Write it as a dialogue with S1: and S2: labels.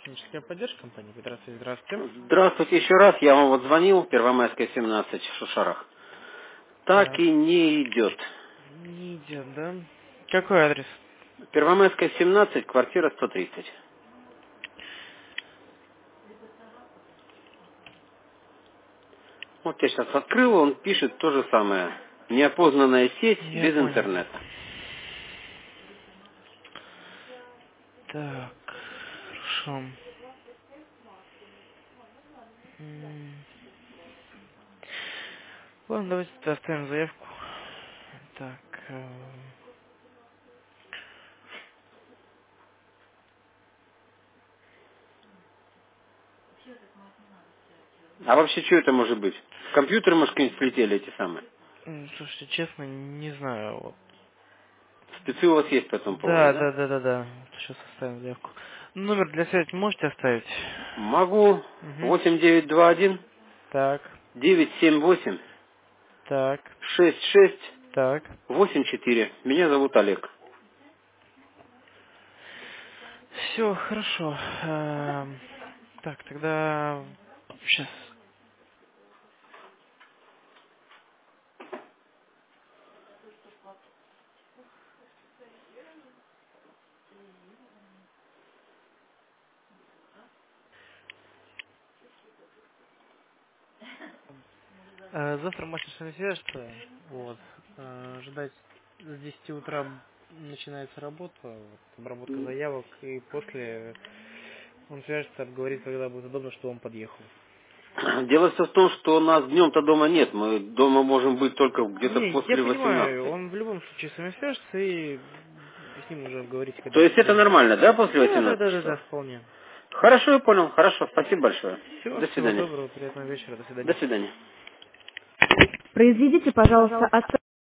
S1: Техническая поддержка компании. Здравствуйте, здравствуйте.
S2: Здравствуйте еще раз. Я вам вот звонил, Первомайская, 17, в Шушарах. Так
S1: Так,
S2: и не идет.
S1: не идет, да? Какой адрес?
S2: Первомайская, 17, квартира 130. Вот я сейчас открыл, он пишет то же самое. Неопознанная сеть
S1: Я
S2: без
S1: понял.
S2: интернета.
S1: Так, хорошо. М, Ладно, давайте тогда оставим заявку. Так,
S2: А вообще, что это может быть? В компьютер, может, какие-нибудь слетели эти самые?
S1: слушайте, честно, не знаю. Вот.
S2: Спецы у вас есть по этому поводу,
S1: Да,
S2: да?
S1: да, да, да, да. Сейчас оставим заявку. Номер для связи можете оставить?
S2: Могу.
S1: Угу.
S2: 8921
S1: Так,
S2: 978
S1: так,
S2: 66
S1: так.
S2: 84. Меня зовут Олег.
S1: Все, хорошо. Так, тогда сейчас. Завтра мастер с вами свяжется. Вот. Ждать с 10 утра начинается работа, вот, обработка заявок, и после он свяжется, обговорит, когда будет удобно, что он подъехал.
S2: Дело все в том, что у нас днем-то дома нет. Мы дома можем быть только где-то
S1: Не, я
S2: после
S1: понимаю,
S2: 18.
S1: он в любом случае с вами свяжется, и с ним уже обговорите,
S2: То
S1: когда
S2: есть
S1: будет
S2: это
S1: удобно.
S2: нормально, да, после
S1: Да, да,
S2: 18
S1: да, да, да,
S2: часов?
S1: вполне.
S2: Хорошо, я понял. Хорошо, спасибо большое.
S1: Все,
S2: До
S1: всего
S2: свидания.
S1: доброго, приятного вечера, до
S2: До
S1: свидания.
S2: свидания.
S3: Произведите, пожалуйста, оценку.